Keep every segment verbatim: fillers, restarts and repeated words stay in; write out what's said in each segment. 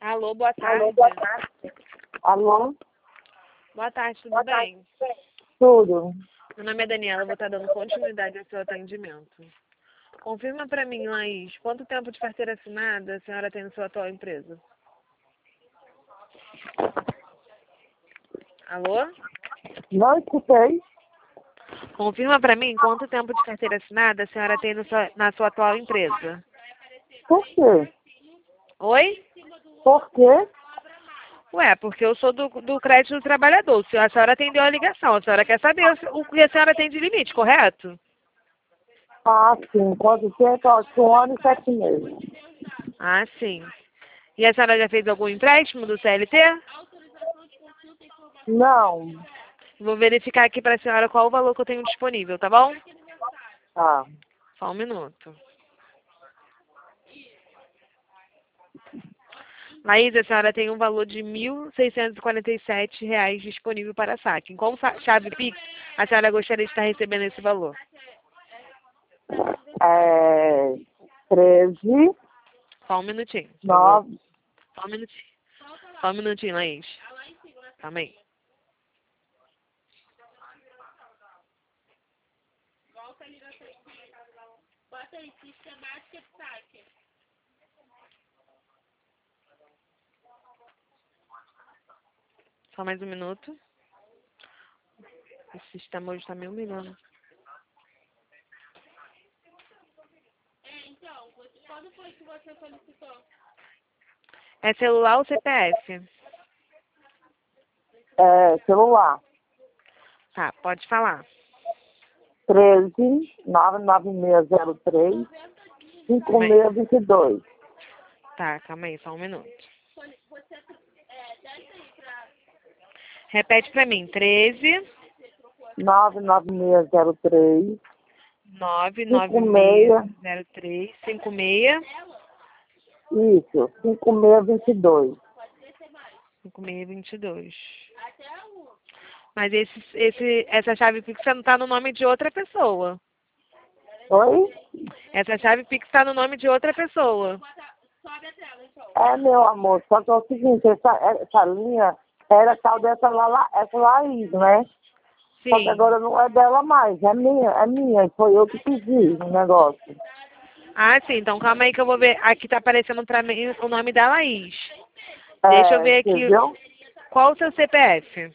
Alô, boa Alô, tarde. boa tarde. Alô? Boa tarde, tudo Boa bem? tarde. Tudo. Meu nome é Daniela, vou estar dando continuidade ao seu atendimento. Confirma para mim, Laís, quanto tempo de carteira assinada a senhora tem na sua atual empresa? Alô? Não escutei. Confirma para mim quanto tempo de carteira assinada a senhora tem no sua- na sua atual empresa. Por quê? Oi? Por quê? Ué, porque eu sou do, do crédito do trabalhador. Se a senhora atendeu a ligação, a senhora quer saber o o que a senhora tem de limite, correto? Ah, sim. Quanto tempo? Ó, um ano e sete meses. Ah, sim. E a senhora já fez algum empréstimo do C L T? Não. Vou verificar aqui para a senhora qual o valor que eu tenho disponível, tá bom? Ah, Só um minuto. Laís, a senhora tem um valor de mil seiscentos e quarenta e sete reais disponível para saque. Com sa- chave Pix, a senhora gostaria de estar recebendo esse valor. é... treze, Só um minutinho, por favor. nove. Só um minutinho. Só um minutinho, Laís. Calma aí. Só mais um minuto. Esse sistema hoje está me humilhando. É celular ou C P F? É, celular. Tá, pode falar. treze, nove nove seis zero três, cinco Calma aí. seis dois dois. Tá, calma aí, só um minuto. Repete pra mim. treze, nove nove seis zero três, nove nove cinco seis seis. zero três cinco seis Isso, cinco seis dois dois. cinco seis dois dois. Mas esse, esse, essa chave Pix não tá no nome de outra pessoa. Oi? Essa chave Pix tá no nome de outra pessoa. É, meu amor, só que é o seguinte, essa, essa linha era tal dessa lá, essa Laís, né? Só que Sim. agora não é dela mais, é minha, é minha, foi eu que pedi o negócio. Ah, sim. Então calma aí que eu vou ver. Aqui tá aparecendo pra mim o nome da Laís. Deixa eu É, ver aqui. entendeu? Qual o seu C P F?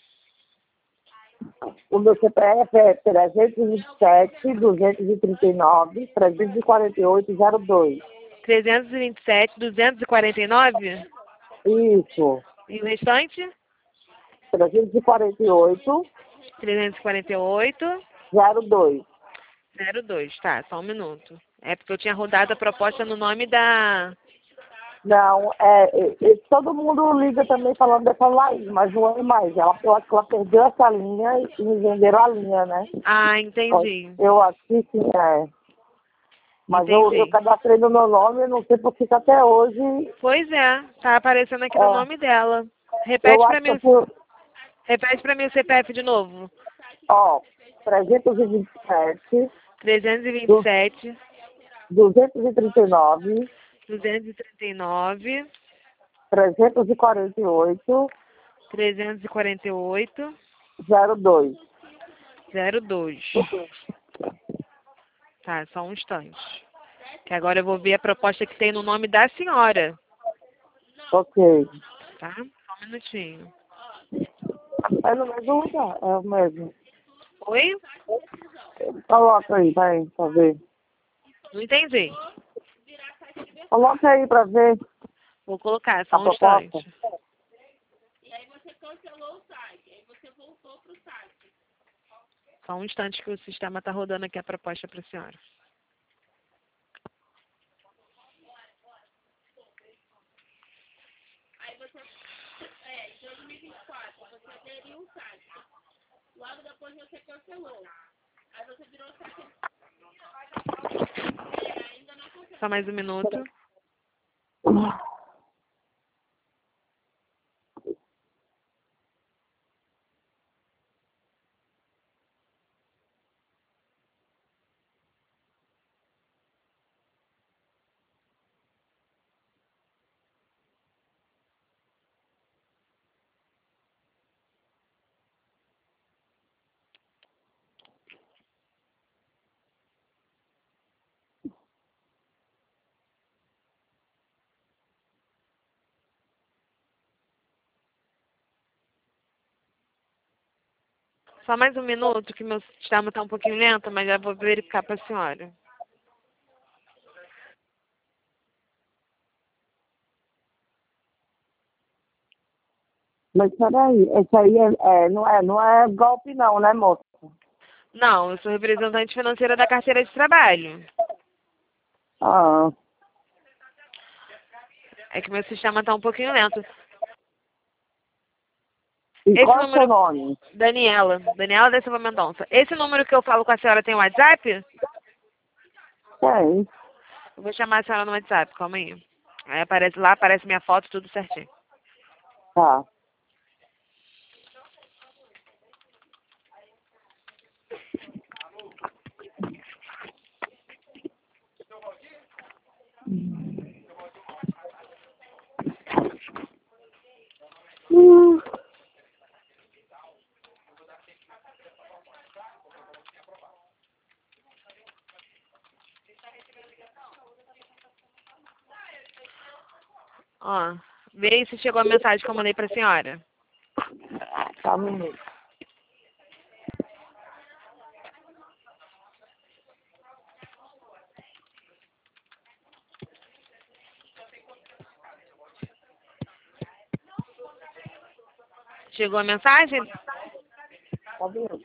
O meu C P F é trezentos e vinte e sete, duzentos e trinta e nove, trezentos e quarenta e oito, zero dois. trezentos e vinte e sete, duzentos e quarenta e nove? Isso, E o restante? trezentos e quarenta e oito, trezentos e quarenta e oito, zero dois. zero dois. Tá, só um minuto. É porque eu tinha rodado a proposta no nome da... Não, é, é, é, todo mundo liga também falando dessa Laís, mas não é mais. Ela, eu acho que ela perdeu essa linha e me venderam a linha, né? Ah, entendi. Eu acho que sim, é. Mas eu, eu Entendi. cadastrei no meu nome, eu não sei por que que até hoje. Pois é, tá aparecendo aqui no É, nome dela. eu Repete pra acho que mim, eu fui, repete pra mim o C P F de novo. ó, trezentos e vinte e sete, trezentos e vinte e du- sete, duzentos e trinta e nove, duzentos e trinta e nove, trezentos e quarenta e oito, trezentos e quarenta e oito, zero dois. zero dois. Tá, só um instante. Que agora eu vou ver a proposta que tem no nome da senhora. Ok. Tá? Só um minutinho. É no mesmo lugar, é o mesmo. Oi? Coloca aí, vai, pra ver. Não entendi. Coloca aí pra ver Vou colocar, a só um proposta. instante. Só um instante que o sistema tá rodando aqui a proposta para a senhora. Só mais um minuto. Só mais um minuto, que meu sistema está um pouquinho lento, mas já vou verificar para a senhora. Mas peraí, esse aí é, é, não, é, não é golpe não, né, moça? Não, eu sou representante financeira da carteira de trabalho. Ah, É que meu sistema está um pouquinho lento. e Esse qual é o seu número... nome? Daniela. Daniela da Silva Mendonça. Esse número que eu falo com a senhora tem WhatsApp? Tem. Eu vou chamar a senhora no WhatsApp, calma aí. Aí aparece lá, aparece minha foto, tudo certinho. Tá. Hum. Ó, vê aí se chegou a mensagem que eu mandei pra senhora. Tá, um minuto. Chegou a mensagem? Tá um minuto.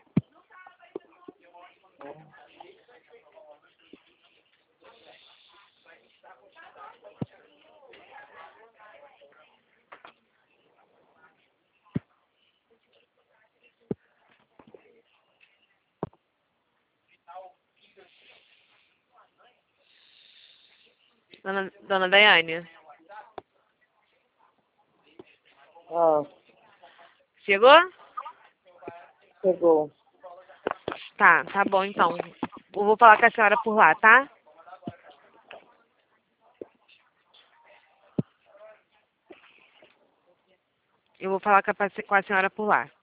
Dona, dona Daiane. Ah, Chegou? chegou. Tá, tá bom então. Eu vou falar com a senhora por lá, tá? Eu vou falar com a, com a senhora por lá.